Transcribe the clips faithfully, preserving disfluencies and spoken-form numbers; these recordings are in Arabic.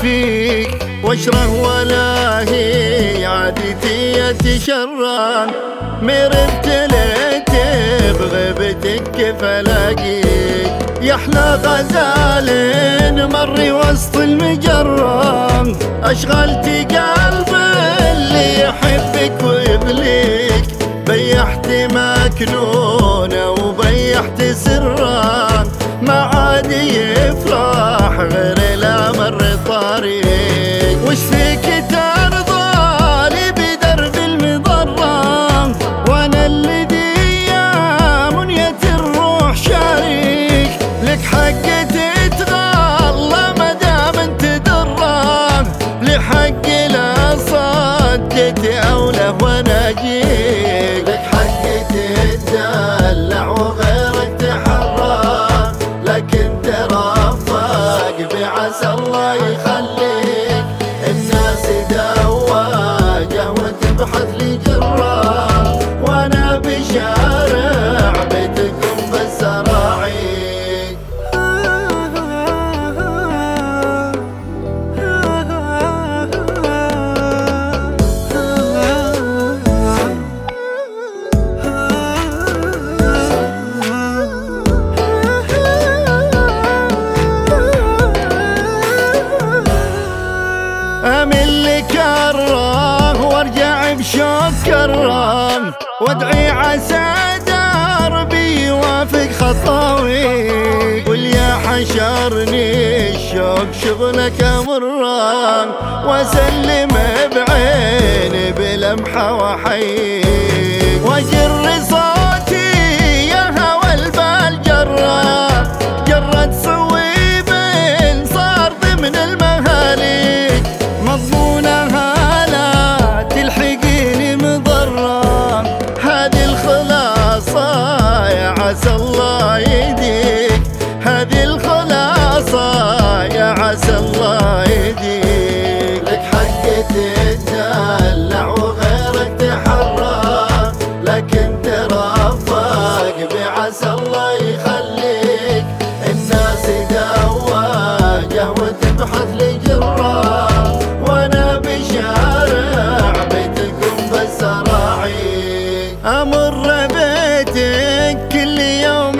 فيك واشره ولا هي عادتي اتشران مربت ليت بغيبتك كيف الاقيك يا احلى غزال مري وسط المجرة اشغلتي قلب اللي يحبك ويبليك بيحت مكنونة وبيحت سرا ما عاد يفرح غير لا مر طريق وش فيك ترضى لي بدرب المضرة وانا الذي يا منية الروح شريك لك حق تتغلى ما دام انت درة لحق لا صدت اولى وانا اجيك لك حق تتدلع وغيرك تحرى لكن ترفق بعسى الله يخليك الناس دواجه وتبحث لي جرة وانا بشارع بيتكم بس اراعيك امل لك كره وارجع بشوق كره وادعي عسى دربي يوافق خطاوي قل يا حشرني الشوق شغلك امره واسلم بعيني بلمحه واحييك واجر صوتي يا هوى البال جره جرة صويب صار ضمن المهاليك مضمونها لا تلحقيني مضرة هذه الخلاصة يا عسى الله يهديك هذه الخلاصة يا عسى الله يهديك لك حق تتدلع وغيرك تحرى لكن ترفق بعسى الله يخليك الناس دواجه وتبحث لي جرة وانا بشارع بيتكم بس اراعيك امر بيتك كل يوم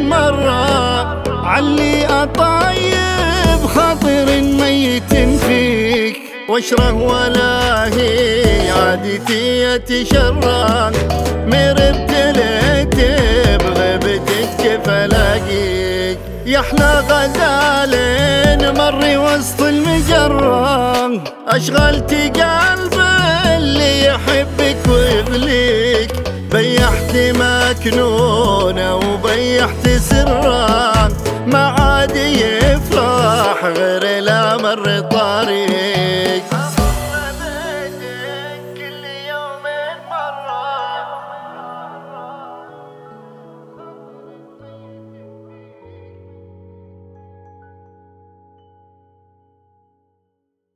مرة علي اطيب خاطر ميت فيك واشره ولا هي عادتي اتشرى مربت ليت بغيبتك كيف الاقيك يا احلى غزال مري وسط المجرة اشغلتي قلب اللي يحبك ويبليك بيحت مكنونة وبيحت سرا ما عاد يفرح غير لا مر طريق